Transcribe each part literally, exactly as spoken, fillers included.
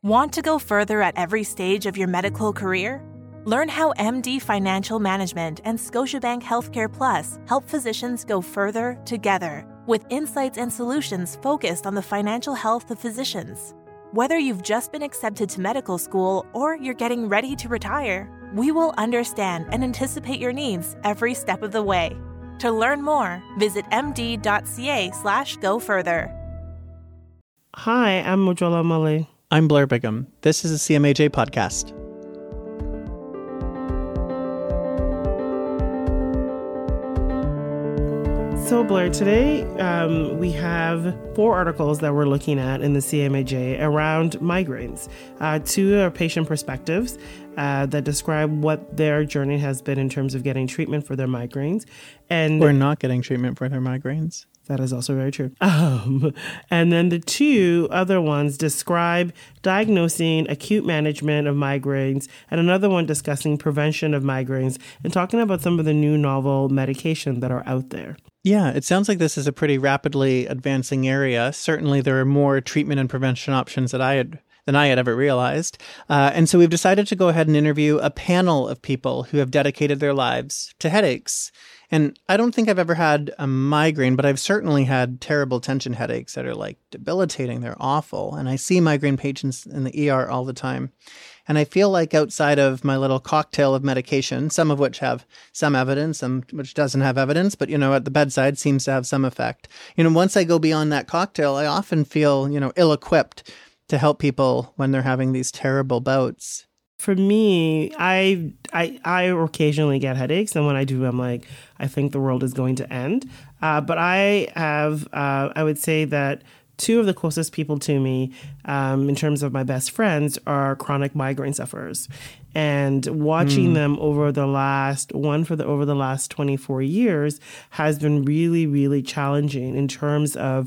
Want to go further at every stage of your medical career? Learn how M D Financial Management and Scotiabank Healthcare Plus help physicians go further together with insights and solutions focused on the financial health of physicians. Whether you've just been accepted to medical school or you're getting ready to retire, we will understand and anticipate your needs every step of the way. To learn more, visit md.ca slash go further. Hi, I'm Mojola Mali. I'm Blair Bigham. This is a C M A J podcast. So, Blair, today um, we have four articles that we're looking at in the C M A J around migraines. Uh, two are patient perspectives uh, that describe what their journey has been in terms of getting treatment for their migraines. And We're not getting treatment for their migraines. That is also very true. Um, and then the two other ones describe diagnosing acute management of migraines, and another one discussing prevention of migraines and talking about some of the new novel medication that are out there. Yeah, it sounds like this is a pretty rapidly advancing area. Certainly there are more treatment and prevention options that I had than I had ever realized. Uh, and so we've decided to go ahead and interview a panel of people who have dedicated their lives to headaches. And I don't think I've ever had a migraine, but I've certainly had terrible tension headaches that are like debilitating. They're awful. And I see migraine patients in the E R all the time. And I feel like outside of my little cocktail of medication, some of which have some evidence, some which doesn't have evidence, but, you know, at the bedside seems to have some effect. You know, once I go beyond that cocktail, I often feel, you know, ill-equipped to help people when they're having these terrible bouts. For me, I, I I occasionally get headaches, and when I do, I'm like, I think the world is going to end. Uh, but I have, uh, I would say that two of the closest people to me, um, in terms of my best friends, are chronic migraine sufferers. And watching mm. them over the last, one for the over the last twenty-four years has been really, really challenging in terms of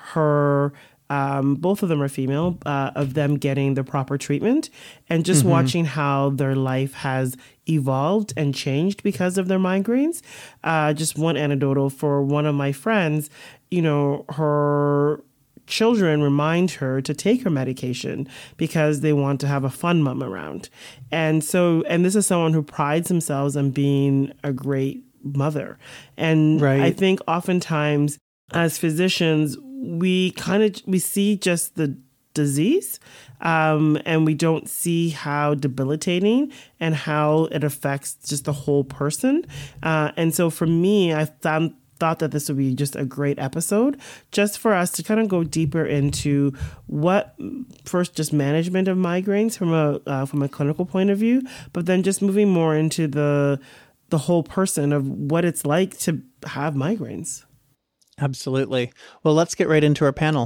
her. Um, both of them are female, uh, of them getting the proper treatment, and just mm-hmm. watching how their life has evolved and changed because of their migraines. Uh, just one anecdotal for one of my friends, you know, her children remind her to take her medication because they want to have a fun mom around. And so, and this is someone who prides themselves on being a great mother. And right. I think oftentimes as physicians, we kind of, we see just the disease um, and we don't see how debilitating and how it affects just the whole person. Uh, and so for me, I found, thought that this would be just a great episode just for us to kind of go deeper into what, first, just management of migraines from a uh, from a clinical point of view, but then just moving more into the the whole person of what it's like to have migraines. Absolutely. Well, let's get right into our panel.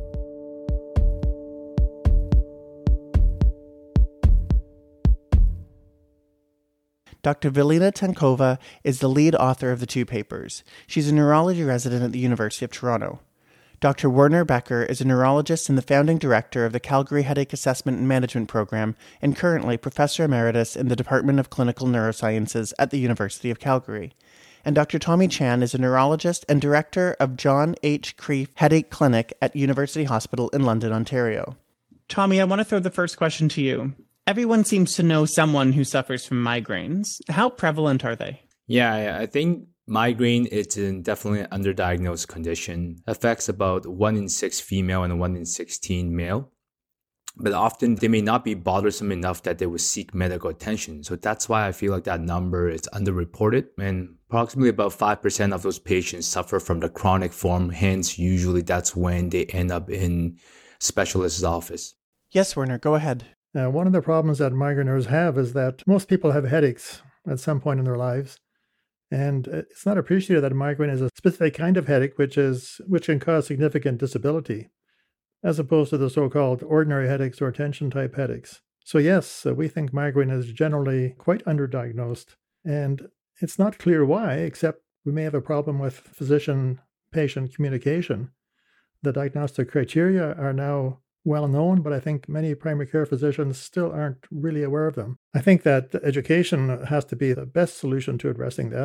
Doctor Velina Tankova is the lead author of the two papers. She's a neurology resident at the University of Toronto. Doctor Werner Becker is a neurologist and the founding director of the Calgary Headache Assessment and Management Program and currently Professor Emeritus in the Department of Clinical Neurosciences at the University of Calgary. And Doctor Tommy Chan is a neurologist and director of John H. Creef Headache Clinic at University Hospital in London, Ontario. Tommy, I want to throw the first question to you. Everyone seems to know someone who suffers from migraines. How prevalent are they? Yeah, I think migraine is definitely an underdiagnosed condition. It affects about one in six female and one in sixteen male. But often they may not be bothersome enough that they would seek medical attention. So that's why I feel like that number is underreported. And approximately about five percent of those patients suffer from the chronic form. Hence, usually that's when they end up in specialist's office. Yes, Werner, go ahead. Uh, one of the problems that migraineurs have is that most people have headaches at some point in their lives. And it's not appreciated that migraine is a specific kind of headache, which is which can cause significant disability, as opposed to the so-called ordinary headaches or tension-type headaches. So yes, uh, we think migraine is generally quite underdiagnosed. And it's not clear why, except we may have a problem with physician-patient communication. The diagnostic criteria are now well known, but I think many primary care physicians still aren't really aware of them. I think that education has to be the best solution to addressing that.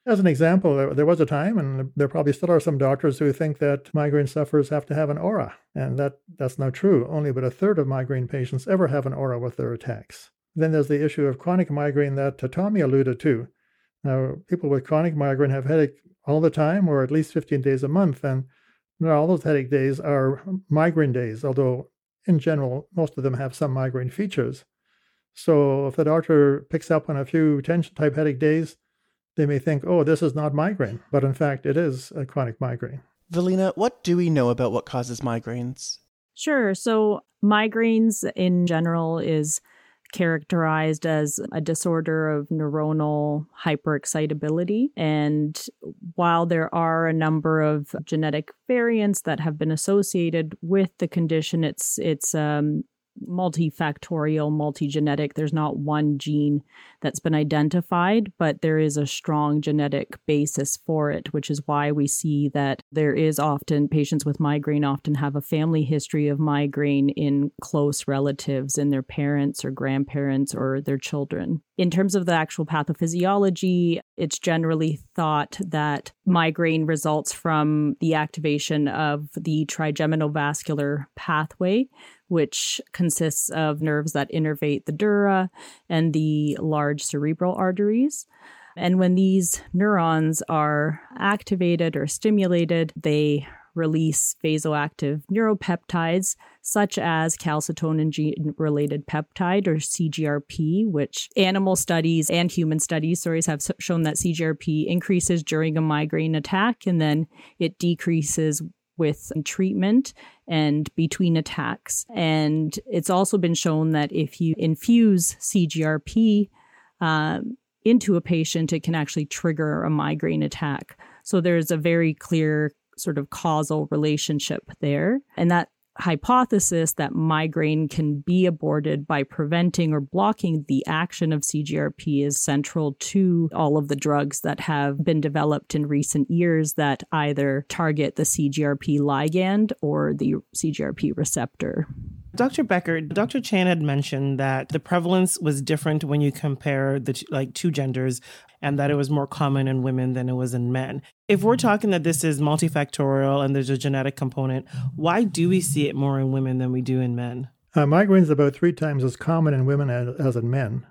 As an example, there, there was a time, and there probably still are some doctors who think that migraine sufferers have to have an aura, and that, that's not true. Only about a third of migraine patients ever have an aura with their attacks. Then there's the issue of chronic migraine that Tommy alluded to. Now, people with chronic migraine have headache all the time, or at least fifteen days a month, and not all those headache days are migraine days, although in general, most of them have some migraine features. So if the doctor picks up on a few tension-type headache days, they may think, oh, this is not migraine, but in fact, it is a chronic migraine. Velina, what do we know about what causes migraines? Sure. So migraines in general is characterized as a disorder of neuronal hyperexcitability. And while there are a number of genetic variants that have been associated with the condition, it's it's um, multifactorial, multigenetic. There's not one gene that's been identified, but there is a strong genetic basis for it, which is why we see that there is often patients with migraine often have a family history of migraine in close relatives, in their parents or grandparents or their children. In terms of the actual pathophysiology, it's generally thought that migraine results from the activation of the trigeminovascular pathway, which consists of nerves that innervate the dura and the large cerebral arteries. And when these neurons are activated or stimulated, they release vasoactive neuropeptides, such as calcitonin gene-related peptide, or C G R P, which animal studies and human studies stories have shown that C G R P increases during a migraine attack, and then it decreases with treatment and between attacks. And it's also been shown that if you infuse C G R P um, into a patient, it can actually trigger a migraine attack. So there's a very clear sort of causal relationship there. And that hypothesis that migraine can be aborted by preventing or blocking the action of C G R P is central to all of the drugs that have been developed in recent years that either target the C G R P ligand or the C G R P receptor. Doctor Becker, Doctor Chan had mentioned that the prevalence was different when you compare the like two genders, and that it was more common in women than it was in men. If we're talking that this is multifactorial and there's a genetic component, why do we see it more in women than we do in men? Uh, migraine is about three times as common in women as, as in men.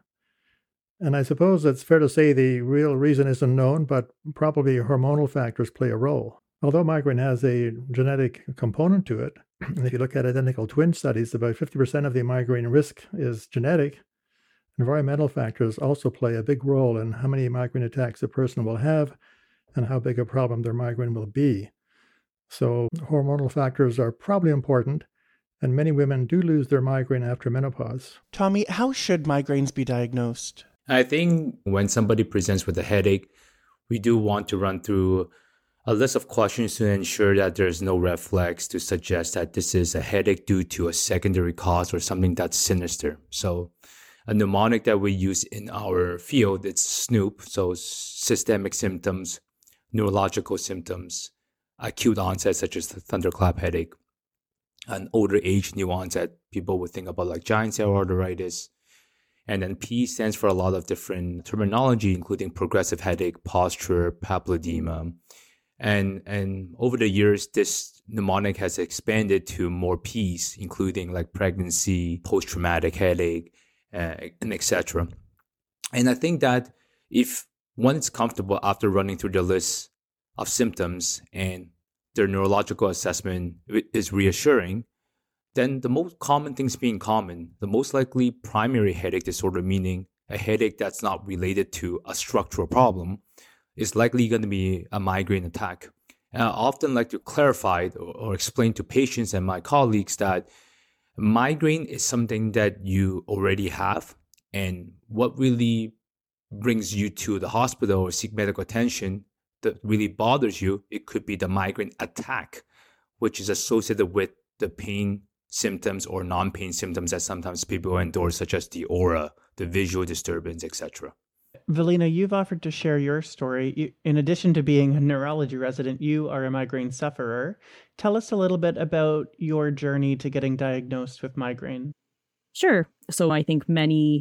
And I suppose it's fair to say the real reason isn't known, but probably hormonal factors play a role. Although migraine has a genetic component to it, and if you look at identical twin studies, about fifty percent of the migraine risk is genetic. Environmental factors also play a big role in how many migraine attacks a person will have and how big a problem their migraine will be. So hormonal factors are probably important, and many women do lose their migraine after menopause. Tommy, how should migraines be diagnosed? I think when somebody presents with a headache, we do want to run through a list of questions to ensure that there's no red flags to suggest that this is a headache due to a secondary cause or something that's sinister. So a mnemonic that we use in our field, it's SNOOP, so systemic symptoms, neurological symptoms, acute onset such as the thunderclap headache, an older age new onset, people would think about like giant cell arteritis. And then P stands for a lot of different terminology, including progressive headache, posture, papilledema. And and over the years, this mnemonic has expanded to more P's, including like pregnancy, post-traumatic headache, uh, and et cetera. And I think that if one is comfortable after running through the list of symptoms and their neurological assessment is reassuring, then the most common things being common, the most likely primary headache disorder, meaning a headache that's not related to a structural problem, is likely going to be a migraine attack. And I often like to clarify or, or explain to patients and my colleagues that migraine is something that you already have, and what really brings you to the hospital or seek medical attention that really bothers you, it could be the migraine attack, which is associated with the pain symptoms or non-pain symptoms that sometimes people endorse, such as the aura, the visual disturbance, et cetera. Velina, you've offered to share your story. You, in addition to being a neurology resident, you are a migraine sufferer. Tell us a little bit about your journey to getting diagnosed with migraine. Sure. So I think many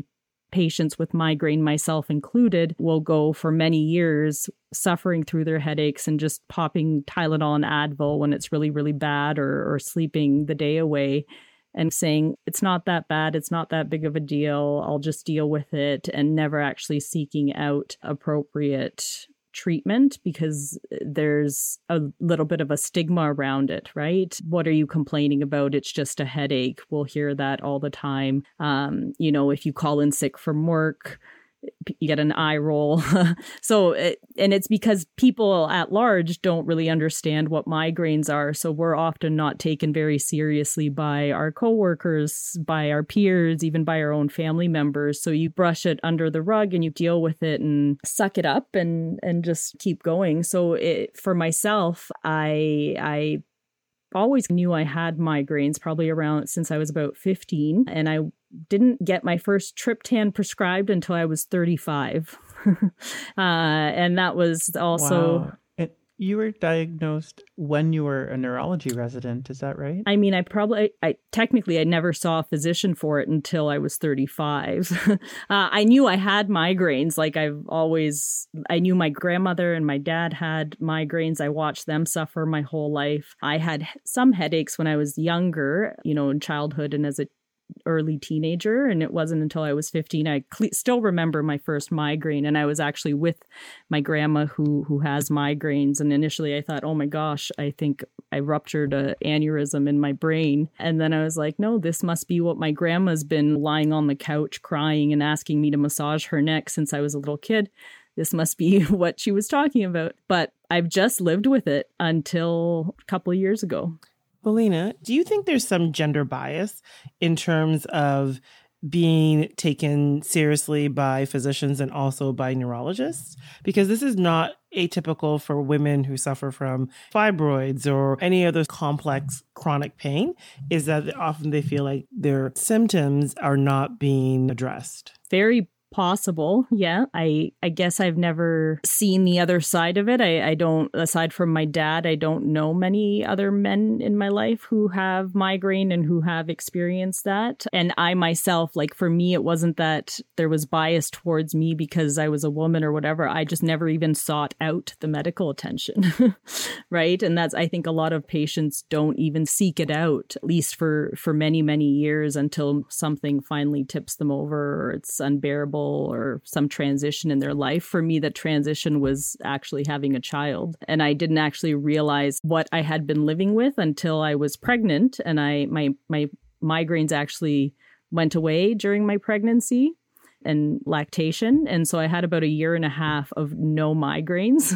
patients with migraine, myself included, will go for many years suffering through their headaches and just popping Tylenol and Advil when it's really, really bad, or, or sleeping the day away and saying, it's not that bad, it's not that big of a deal, I'll just deal with it, and never actually seeking out appropriate treatment because there's a little bit of a stigma around it, right? What are you complaining about? It's just a headache. We'll hear that all the time. Um, you know, if you call in sick from work, you get an eye roll. so, it, and it's because people at large don't really understand what migraines are. So we're often not taken very seriously by our coworkers, by our peers, even by our own family members. So you brush it under the rug and you deal with it and suck it up and, and just keep going. So it, for myself, I, I always knew I had migraines probably around since I was about fifteen. And I didn't get my first triptan prescribed until I was thirty-five. uh, and that was also... Wow. And you were diagnosed when you were a neurology resident, is that right? I mean, I probably, I technically, I never saw a physician for it until I was thirty-five. uh, I knew I had migraines. Like I've always, I knew my grandmother and my dad had migraines. I watched them suffer my whole life. I had some headaches when I was younger, you know, in childhood and as a early teenager, and it wasn't until I was fifteen I cl- still remember my first migraine, and I was actually with my grandma who who has migraines, and initially I thought, oh my gosh, I think I ruptured an aneurysm in my brain, and then I was like, no, this must be what my grandma's been lying on the couch crying and asking me to massage her neck since I was a little kid. This must be what she was talking about. But I've just lived with it until a couple of years ago. Melina, do you think there's some gender bias in terms of being taken seriously by physicians and also by neurologists? Because this is not atypical for women who suffer from fibroids or any other complex chronic pain, is that often they feel like their symptoms are not being addressed. Very possible. Yeah. I, I guess I've never seen the other side of it. I, I don't, aside from my dad, I don't know many other men in my life who have migraine and who have experienced that. And I myself, like for me, it wasn't that there was bias towards me because I was a woman or whatever. I just never even sought out the medical attention. Right. And that's, I think a lot of patients don't even seek it out, at least for, for many, many years until something finally tips them over or it's unbearable or some transition in their life. For me, the transition was actually having a child. And I didn't actually realize what I had been living with until I was pregnant. And I my my migraines actually went away during my pregnancy and lactation. And so I had about a year and a half of no migraines.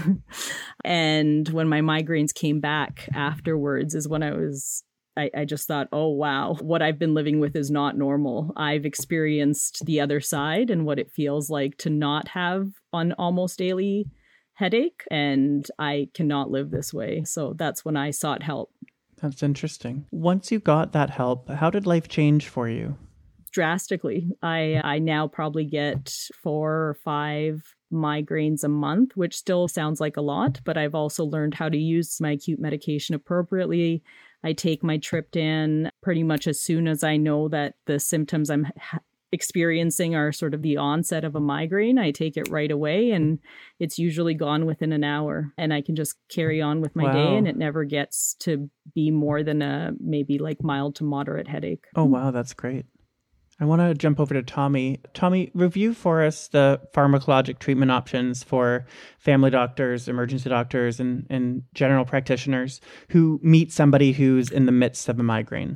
And when my migraines came back afterwards is when I was I, I just thought, oh, wow, what I've been living with is not normal. I've experienced the other side and what it feels like to not have an almost daily headache. And I cannot live this way. So that's when I sought help. That's interesting. Once you got that help, how did life change for you? Drastically. I, I now probably get four or five migraines a month, which still sounds like a lot, but I've also learned how to use my acute medication appropriately. I take my triptan pretty much as soon as I know that the symptoms I'm ha- experiencing are sort of the onset of a migraine. I take it right away and it's usually gone within an hour and I can just carry on with my Wow. day and it never gets to be more than a maybe like mild to moderate headache. Oh, wow, that's great. I want to jump over to Tommy. Tommy, review for us the pharmacologic treatment options for family doctors, emergency doctors, and, and general practitioners who meet somebody who's in the midst of a migraine.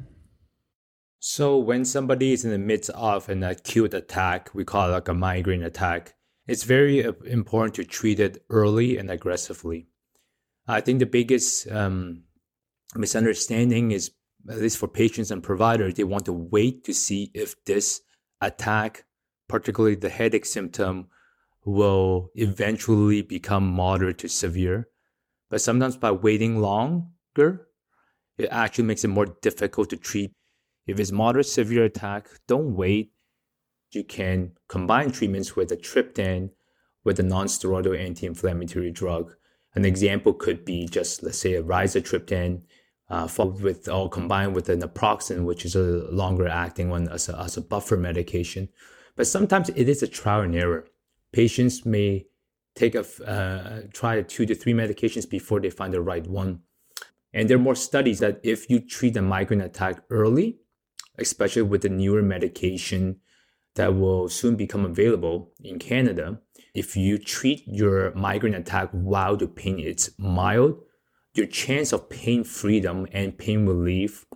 So when somebody is in the midst of an acute attack, we call it like a migraine attack, it's very important to treat it early and aggressively. I think the biggest um, misunderstanding is, at least for patients and providers, they want to wait to see if this attack, particularly the headache symptom, will eventually become moderate to severe. But sometimes by waiting longer, it actually makes it more difficult to treat. If it's moderate severe attack, don't wait. You can combine treatments with a triptan with a non-steroidal anti-inflammatory drug. An example could be just, let's say, a rizatriptan, Uh, followed with or combined with a naproxen, which is a longer acting one as a, as a buffer medication. But sometimes it is a trial and error. Patients may take a uh, try two to three medications before they find the right one. And there are more studies that if you treat a migraine attack early, especially with the newer medication that will soon become available in Canada, if you treat your migraine attack while the pain is mild, your chance of pain freedom and pain relief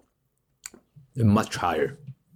is much higher.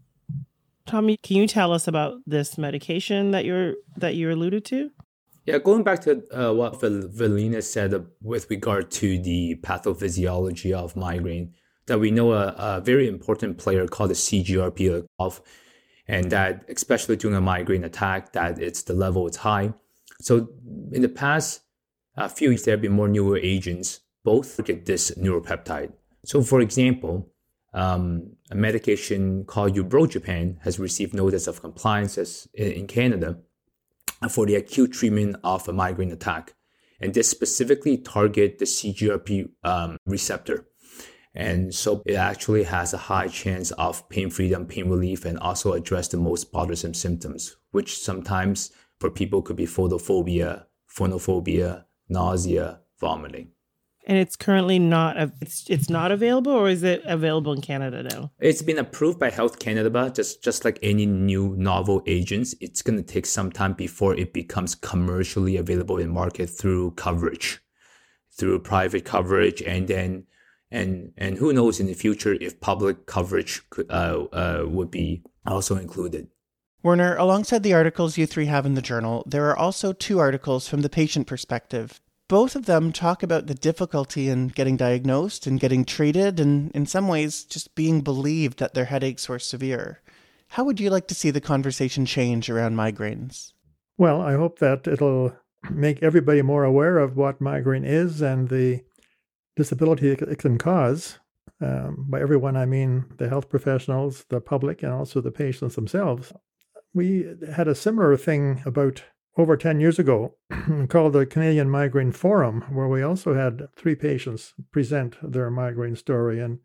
Tommy, can you tell us about this medication that you're that you alluded to? Yeah, going back to uh, what Val- Velina said uh, with regard to the pathophysiology of migraine, that we know a, a very important player called the C G R P of, and that especially during a migraine attack, that it's the level is high. So in the past uh, few years, there have been more newer agents, both look at this neuropeptide. So for example, um, a medication called Ubrogepant has received notice of compliance as in, in Canada for the acute treatment of a migraine attack. And this specifically target the C G R P um, receptor. And so it actually has a high chance of pain freedom, pain relief, and also address the most bothersome symptoms, which sometimes for people could be photophobia, phonophobia, nausea, vomiting. And it's currently not it's it's not available, or is it available in Canada now? It's been approved by Health Canada, but just, just like any new novel agents, it's going to take some time before it becomes commercially available in market through coverage, through private coverage, and then and and who knows in the future if public coverage could, uh, uh, would be also included. Werner, alongside the articles you three have in the journal, there are also two articles from the patient perspective. Both of them talk about the difficulty in getting diagnosed and getting treated, and in some ways just being believed that their headaches were severe. How would you like to see the conversation change around migraines? Well, I hope that it'll make everybody more aware of what migraine is and the disability it can cause. Um, by everyone, I mean the health professionals, the public, and also the patients themselves. We had a similar thing about over ten years ago called the Canadian Migraine Forum, where we also had three patients present their migraine story. And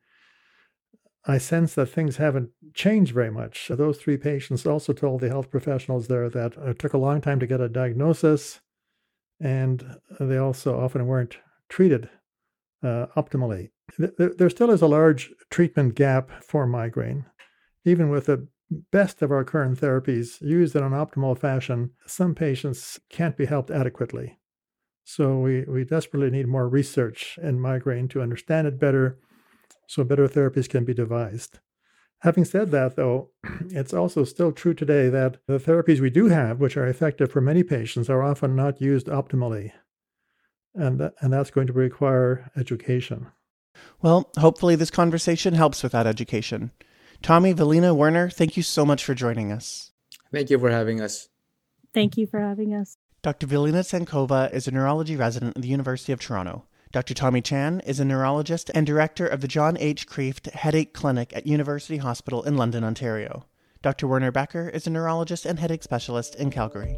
I sense that things haven't changed very much. Those three patients also told the health professionals there that it took a long time to get a diagnosis, and they also often weren't treated uh, optimally. There, there still is a large treatment gap for migraine. Even with the best of our current therapies used in an optimal fashion, some patients can't be helped adequately. So we, we desperately need more research in migraine to understand it better, so better therapies can be devised. Having said that, though, it's also still true today that the therapies we do have, which are effective for many patients, are often not used optimally. And, that, and that's going to require education. Well, hopefully this conversation helps with that education. Tommy, Velina, Werner, thank you so much for joining us. Thank you for having us. Thank you for having us. Doctor Velina Tsankova is a neurology resident at the University of Toronto. Doctor Tommy Chan is a neurologist and director of the John H. Kreeft Headache Clinic at University Hospital in London, Ontario. Doctor Werner Becker is a neurologist and headache specialist in Calgary.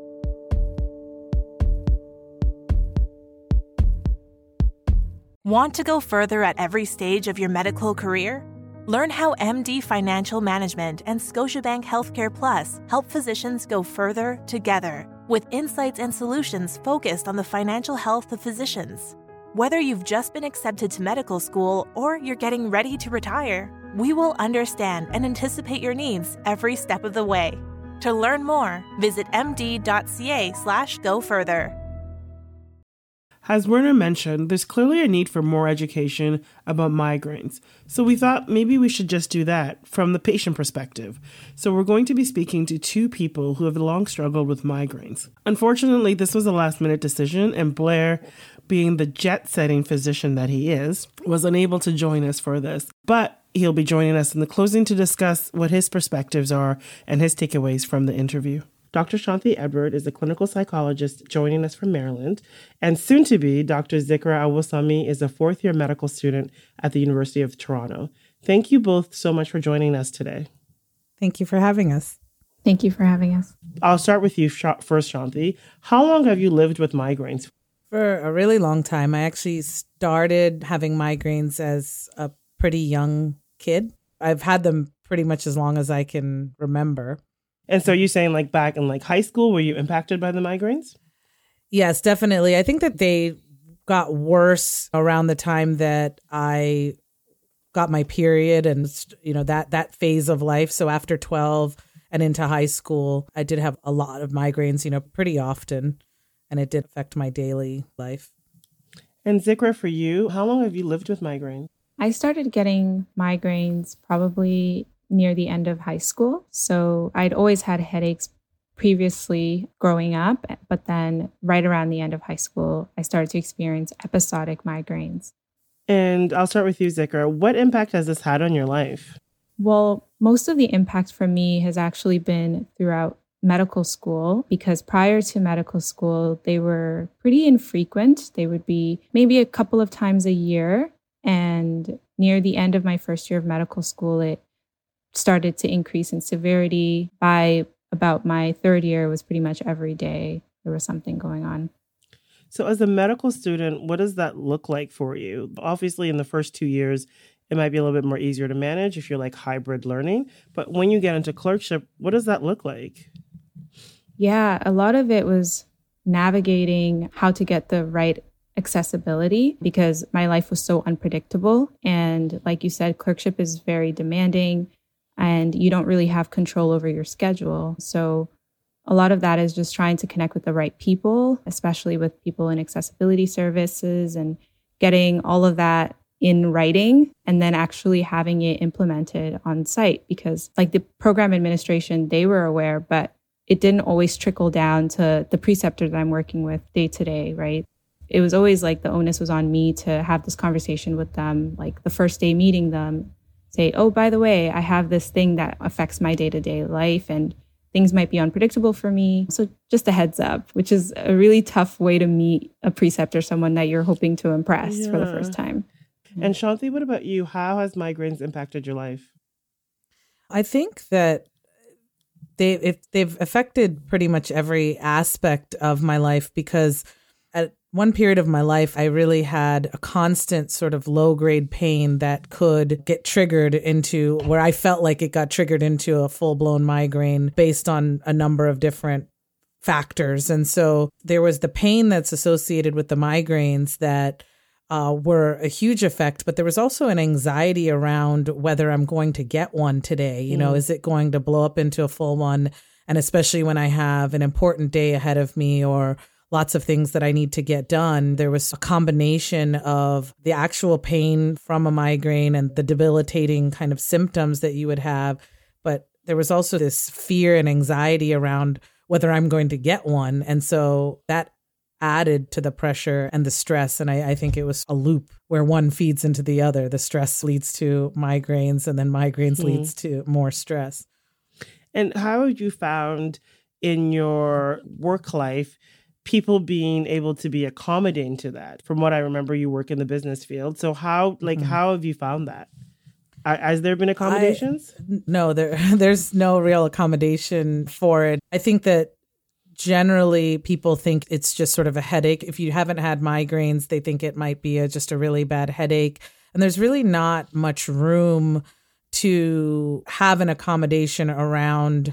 Want to go further at every stage of your medical career? Learn how M D Financial Management and Scotiabank Healthcare Plus help physicians go further together with insights and solutions focused on the financial health of physicians. Whether you've just been accepted to medical school or you're getting ready to retire, we will understand and anticipate your needs every step of the way. To learn more, visit md.ca slash go further. As Werner mentioned, there's clearly a need for more education about migraines. So we thought maybe we should just do that from the patient perspective. So we're going to be speaking to two people who have long struggled with migraines. Unfortunately, this was a last-minute decision, and Blair, being the jet-setting physician that he is, was unable to join us for this. But he'll be joining us in the closing to discuss what his perspectives are and his takeaways from the interview. Doctor Shanti Edward is a clinical psychologist joining us from Maryland, and soon to be, Doctor Zikra Awosami is a fourth-year medical student at the University of Toronto. Thank you both so much for joining us today. Thank you for having us. Thank you for having us. I'll start with you first, Shanti. How long have you lived with migraines? For a really long time. I actually started having migraines as a pretty young kid. I've had them pretty much as long as I can remember. And so you're saying like back in like high school, were you impacted by the migraines? Yes, definitely. I think that they got worse around the time that I got my period and, you know, that, that phase of life. So after twelve and into high school, I did have a lot of migraines, you know, pretty often. And it did affect my daily life. And Zikra, for you, how long have you lived with migraines? I started getting migraines probably near the end of high school. So I'd always had headaches previously growing up, but then right around the end of high school, I started to experience episodic migraines. And I'll start with you, Zikra. What impact has this had on your life? Well, most of the impact for me has actually been throughout medical school, because prior to medical school, they were pretty infrequent. They would be maybe a couple of times a year. And near the end of my first year of medical school, it started to increase in severity. By about my third year, it was pretty much every day there was something going on. So as a medical student, what does that look like for you? Obviously, in the first two years, it might be a little bit more easier to manage if you're like hybrid learning. But when you get into clerkship, what does that look like? Yeah, a lot of it was navigating how to get the right accessibility, because my life was so unpredictable. And like you said, clerkship is very demanding and you don't really have control over your schedule. So a lot of that is just trying to connect with the right people, especially with people in accessibility services, and getting all of that in writing and then actually having it implemented on site. Because like the program administration, they were aware, but it didn't always trickle down to the preceptor that I'm working with day to day, right? It was always like the onus was on me to have this conversation with them, like the first day meeting them, say, oh, by the way, I have this thing that affects my day-to-day life and things might be unpredictable for me. So just a heads up, which is a really tough way to meet a preceptor, someone that you're hoping to impress yeah. for the first time. And Shanti, what about you? How has migraines impacted your life? I think that they if they've affected pretty much every aspect of my life, because at one period of my life, I really had a constant sort of low grade pain that could get triggered into where I felt like it got triggered into a full blown migraine based on a number of different factors. And so there was the pain that's associated with the migraines that uh, were a huge effect, but there was also an anxiety around whether I'm going to get one today. You mm. know, is it going to blow up into a full one? And especially when I have an important day ahead of me or lots of things that I need to get done. There was a combination of the actual pain from a migraine and the debilitating kind of symptoms that you would have. But there was also this fear and anxiety around whether I'm going to get one. And so that added to the pressure and the stress. And I, I think it was a loop where one feeds into the other. The stress leads to migraines, and then migraines mm. leads to more stress. And how have you found in your work life people being able to be accommodating to that? From what I remember, you work in the business field. So how, like, mm-hmm. how have you found that? Has there been accommodations? I, no, there, there's no real accommodation for it. I think that generally people think it's just sort of a headache. If you haven't had migraines, they think it might be a, just a really bad headache. And there's really not much room to have an accommodation around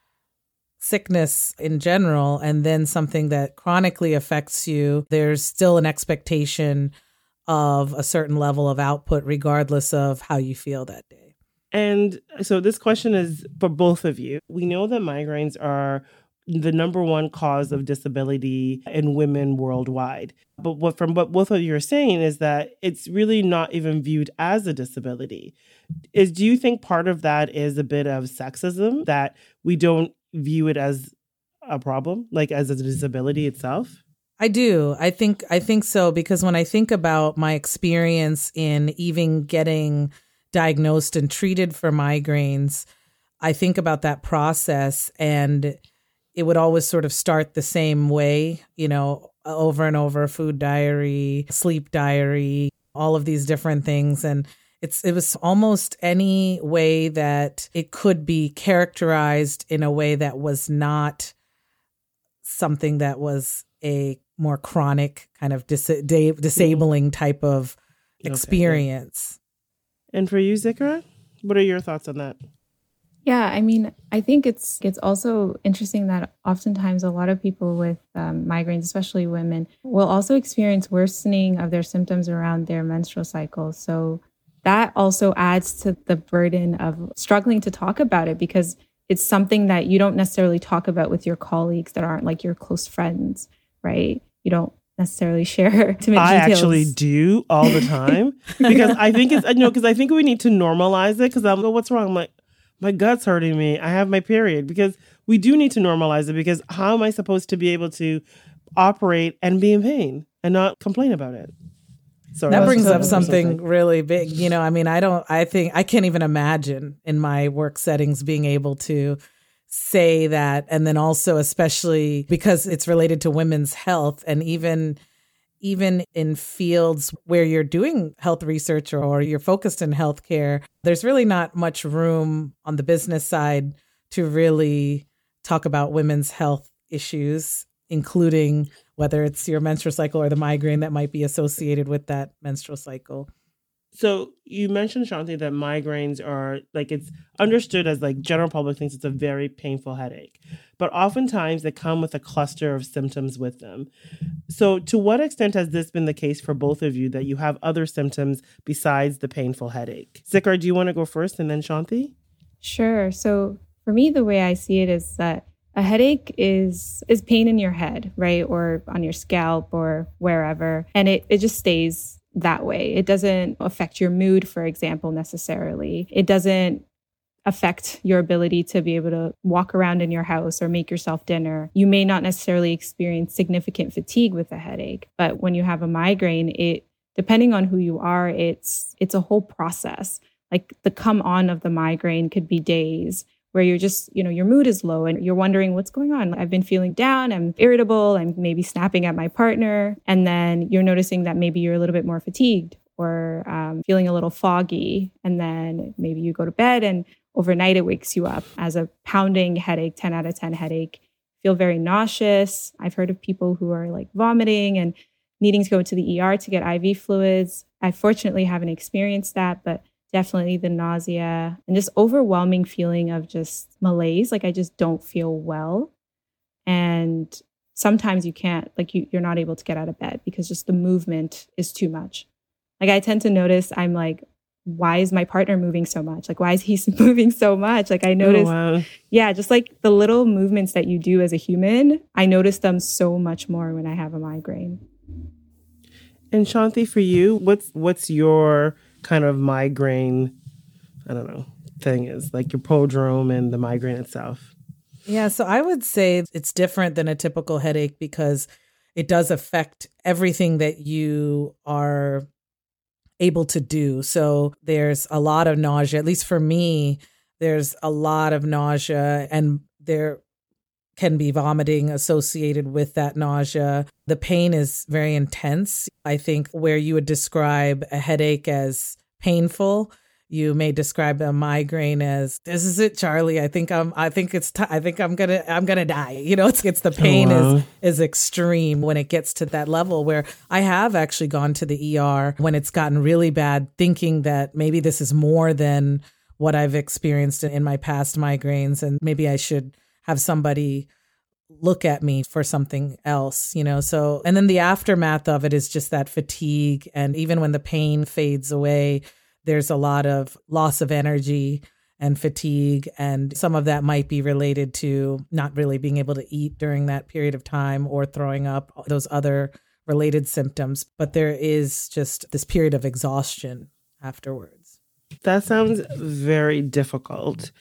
sickness in general, and then something that chronically affects you. There's still an expectation of a certain level of output, regardless of how you feel that day. And so this question is for both of you. We know that migraines are the number one cause of disability in women worldwide. But what from what both of you are saying is that it's really not even viewed as a disability. Is do you think part of that is a bit of sexism, that we don't view it as a problem, like as a disability itself? I do. I think I think so, because when I think about my experience in even getting diagnosed and treated for migraines, I think about that process, and it would always sort of start the same way, you know, over and over: food diary, sleep diary, all of these different things. And It's it was almost any way that it could be characterized in a way that was not something that was a more chronic kind of dis- da- disabling type of experience. Okay. And for you, Zikra, what are your thoughts on that? Yeah, I mean, I think it's it's also interesting that oftentimes a lot of people with um, migraines, especially women, will also experience worsening of their symptoms around their menstrual cycle. So that also adds to the burden of struggling to talk about it, because it's something that you don't necessarily talk about with your colleagues that aren't like your close friends, right? You don't necessarily share intimate I details. actually do all the time because I think it's, you know, because I think we need to normalize it, because I'm like, what's wrong? I'm like, my gut's hurting me. I have my period, because we do need to normalize it, because how am I supposed to be able to operate and be in pain and not complain about it? Sorry, that brings up something. something really big. You know, I mean, I don't, I think, I can't even imagine in my work settings being able to say that. And then also, especially because it's related to women's health, and even, even in fields where you're doing health research or you're focused in healthcare, there's really not much room on the business side to really talk about women's health issues, including whether it's your menstrual cycle or the migraine that might be associated with that menstrual cycle. So you mentioned, Shanti, that migraines are like, it's understood as like general public thinks it's a very painful headache, but oftentimes they come with a cluster of symptoms with them. So to what extent has this been the case for both of you, that you have other symptoms besides the painful headache? Zikra, do you want to go first and then Shanti? Sure. So for me, the way I see it is that a headache is is pain in your head, right? Or on your scalp or wherever. And it, it just stays that way. It doesn't affect your mood, for example, necessarily. It doesn't affect your ability to be able to walk around in your house or make yourself dinner. You may not necessarily experience significant fatigue with a headache, but when you have a migraine, it, depending on who you are, it's it's a whole process. Like the come on of the migraine could be days where you're just, you know, your mood is low and you're wondering what's going on. I've been feeling down, I'm irritable, I'm maybe snapping at my partner. And then you're noticing that maybe you're a little bit more fatigued or um, feeling a little foggy. And then maybe you go to bed and overnight it wakes you up as a pounding headache, ten out of ten headache, feel very nauseous. I've heard of people who are like vomiting and needing to go to the E R to get I V fluids. I fortunately haven't experienced that, but definitely the nausea and just overwhelming feeling of just malaise. Like I just don't feel well. And sometimes you can't, like you, you're not able to get out of bed because just the movement is too much. Like I tend to notice I'm like, why is my partner moving so much? Like, why is he moving so much? Like I notice, oh, wow. yeah, just like the little movements that you do as a human, I notice them so much more when I have a migraine. And Shanti, for you, what's what's your kind of migraine, I don't know, thing is, like your prodrome and the migraine itself? Yeah, so I would say it's different than a typical headache because it does affect everything that you are able to do. So there's a lot of nausea, at least for me, there's a lot of nausea, and there can be vomiting associated with that nausea. The pain is very intense. I think where you would describe a headache as painful, you may describe a migraine as, this is it, Charlie. I think I'm, I think it's, t- I think I'm going to, I'm going to die. You know, it's, it's the pain oh, wow. is, is extreme when it gets to that level, where I have actually gone to the E R when it's gotten really bad, thinking that maybe this is more than what I've experienced in my past migraines. And maybe I should have somebody look at me for something else, you know? So, and then the aftermath of it is just that fatigue. And even when the pain fades away, there's a lot of loss of energy and fatigue. And some of that might be related to not really being able to eat during that period of time or throwing up, those other related symptoms. But there is just this period of exhaustion afterwards. That sounds very difficult.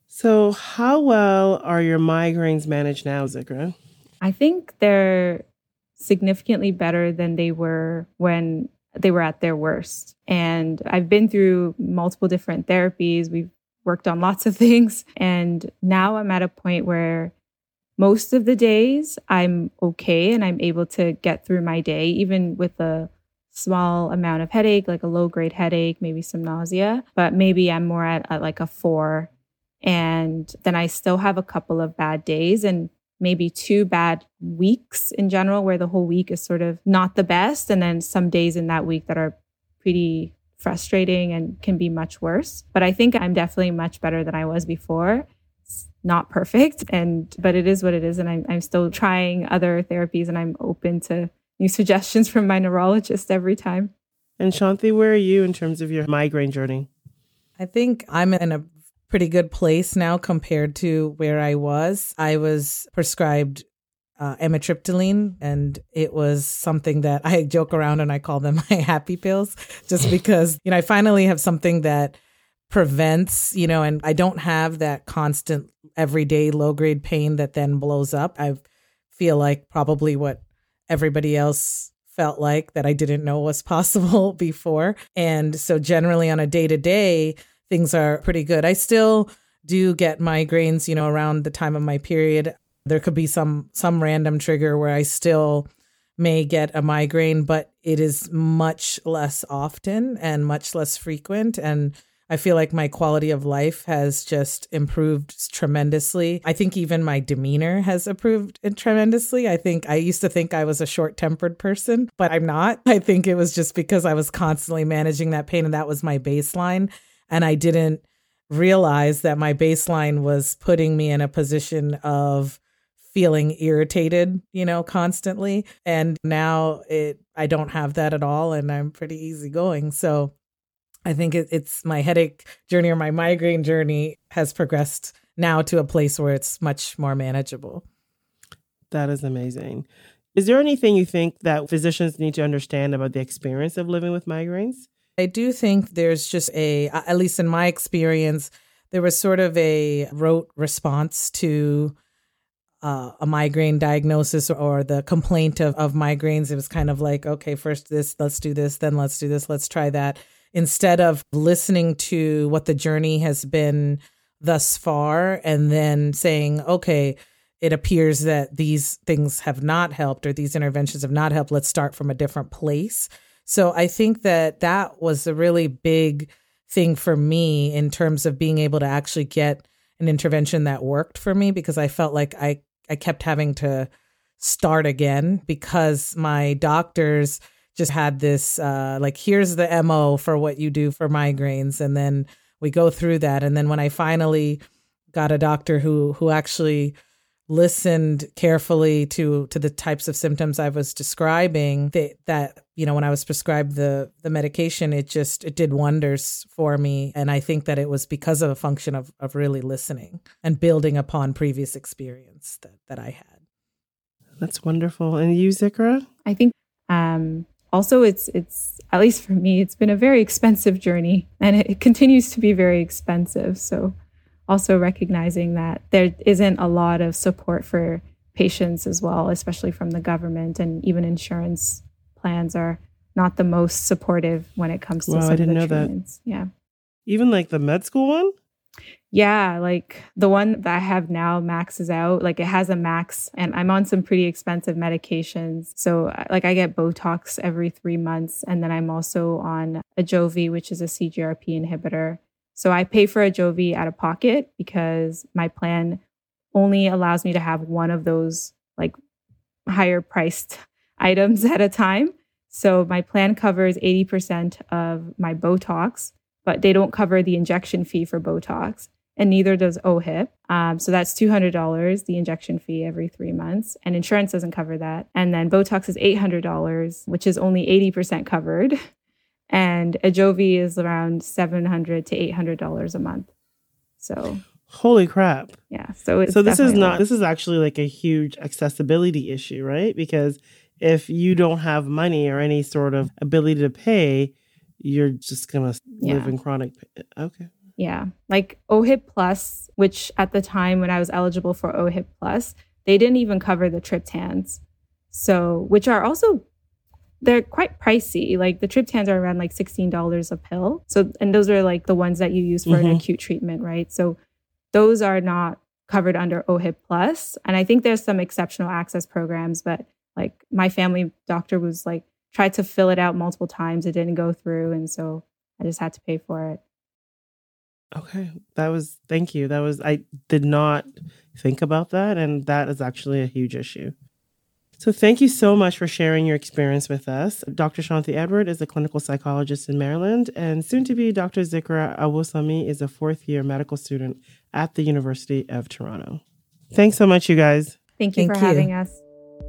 So how well are your migraines managed now, Zikra? I think they're significantly better than they were when they were at their worst. And I've been through multiple different therapies. We've worked on lots of things. And now I'm at a point where most of the days I'm okay and I'm able to get through my day, even with a small amount of headache, like a low grade headache, maybe some nausea, but maybe I'm more at, at like a four. And then I still have a couple of bad days and maybe two bad weeks in general, where the whole week is sort of not the best. And then some days in that week that are pretty frustrating and can be much worse. But I think I'm definitely much better than I was before. It's not perfect, and but it is what it is. And I'm, I'm still trying other therapies, and I'm open to new suggestions from my neurologist every time. And Shanti, where are you in terms of your migraine journey? I think I'm in a pretty good place now compared to where I was. I was prescribed uh, amitriptyline, and it was something that I joke around and I call them my happy pills, just because, you know, I finally have something that prevents, you know, and I don't have that constant everyday low grade pain that then blows up. I feel like probably what everybody else felt like that I didn't know was possible before. And so generally on a day to day, things are pretty good. I still do get migraines, you know, around the time of my period. There could be some some random trigger where I still may get a migraine, but it is much less often and much less frequent. And I feel like my quality of life has just improved tremendously. I think even my demeanor has improved tremendously. I think I used to think I was a short-tempered person, but I'm not. I think it was just because I was constantly managing that pain, and that was my baseline. And I didn't realize that my baseline was putting me in a position of feeling irritated, you know, constantly. And now it, I don't have that at all. And I'm pretty easygoing. So I think it, it's my headache journey or my migraine journey has progressed now to a place where it's much more manageable. That is amazing. Is there anything you think that physicians need to understand about the experience of living with migraines? I do think there's just a, at least in my experience, there was sort of a rote response to uh, a migraine diagnosis or the complaint of, of migraines. It was kind of like, okay, first this, let's do this, then let's do this, let's try that. Instead of listening to what the journey has been thus far and then saying, okay, it appears that these things have not helped or these interventions have not helped. Let's start from a different place. So I think that that was a really big thing for me in terms of being able to actually get an intervention that worked for me, because I felt like I, I kept having to start again because my doctors just had this, uh, like, here's the M O for what you do for migraines. And then we go through that. And then when I finally got a doctor who who actually listened carefully to to the types of symptoms I was describing, they, that, you know, when I was prescribed the the medication, it just, it did wonders for me. And I think that it was because of a function of, of really listening and building upon previous experience that, that I had. That's wonderful. And you, Zikra? I think um, also it's, it's, at least for me, it's been a very expensive journey, and it, it continues to be very expensive. So also recognizing that there isn't a lot of support for patients as well, especially from the government, and even insurance plans are not the most supportive when it comes to well, some I didn't of the know treatments. That. Yeah. Even like the med school one? Yeah, like the one that I have now maxes out. Like it has a max, and I'm on some pretty expensive medications. So like I get Botox every three months. And then I'm also on Ajovy, which is a C G R P inhibitor. So I pay for Ajovy out of pocket because my plan only allows me to have one of those like higher priced items at a time. So my plan covers eighty percent of my Botox, but they don't cover the injection fee for Botox, and neither does O H I P. Um, so that's two hundred dollars, the injection fee every three months, and insurance doesn't cover that. And then Botox is eight hundred dollars, which is only eighty percent covered. And Ajovy is around seven hundred to eight hundred dollars a month. So holy crap. Yeah. So it's so this is not, lot. this is actually like a huge accessibility issue, right? Because if you don't have money or any sort of ability to pay, you're just going to yeah. live in chronic pain. Okay. Yeah. Like O H I P Plus, which at the time when I was eligible for O H I P Plus, they didn't even cover the triptans. So, which are also, they're quite pricey. Like the triptans are around like sixteen dollars a pill. So, and those are like the ones that you use for mm-hmm. an acute treatment, right? So those are not covered under O H I P Plus. And I think there's some exceptional access programs, but like my family doctor was like, tried to fill it out multiple times. It didn't go through. And so I just had to pay for it. Okay. That was, thank you. That was, I did not think about that. And that is actually a huge issue. So thank you so much for sharing your experience with us. Doctor Shanti Edward is a clinical psychologist in Maryland, and soon to be Doctor Zikra Awosami is a fourth year medical student at the University of Toronto. Thanks so much, you guys. Thank you Thank for you. having us.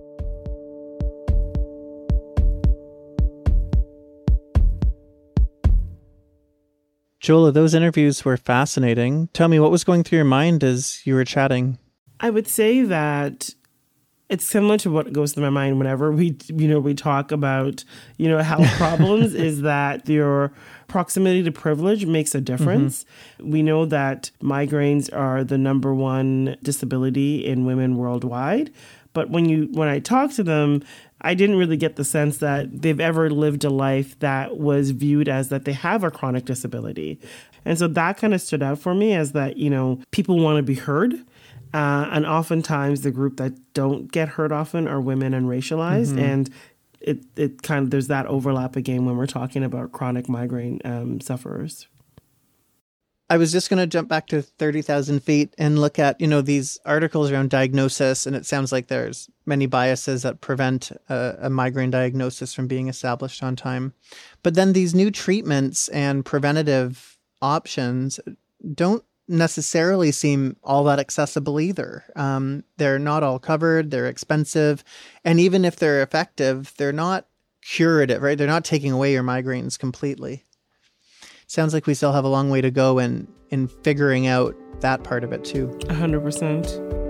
Jola, those interviews were fascinating. Tell me, what was going through your mind as you were chatting? I would say that it's similar to what goes through my mind whenever we, you know, we talk about, you know, health problems is that your proximity to privilege makes a difference. Mm-hmm. We know that migraines are the number one disability in women worldwide. But when you when I talk to them, I didn't really get the sense that they've ever lived a life that was viewed as that they have a chronic disability. And so that kind of stood out for me as that, you know, people want to be heard. Uh, and oftentimes the group that don't get heard often are women and racialized. Mm-hmm. And it, it kind of, there's that overlap again when we're talking about chronic migraine um, sufferers. I was just going to jump back to thirty thousand feet and look at, you know, these articles around diagnosis. And it sounds like there's many biases that prevent a, a migraine diagnosis from being established on time. But then these new treatments and preventative options don't necessarily seem all that accessible either. Um, they're not all covered, they're expensive, and even if they're effective, they're not curative, right? They're not taking away your migraines completely. Sounds like we still have a long way to go in, in figuring out that part of it too. one hundred percent.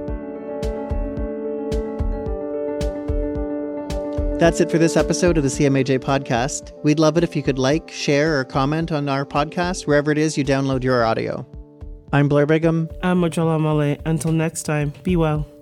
That's it for this episode of the C M A J podcast. We'd love it if you could like, share, or comment on our podcast wherever it is you download your audio. I'm Blair Bigham. I'm Mojola Male. Until next time, be well.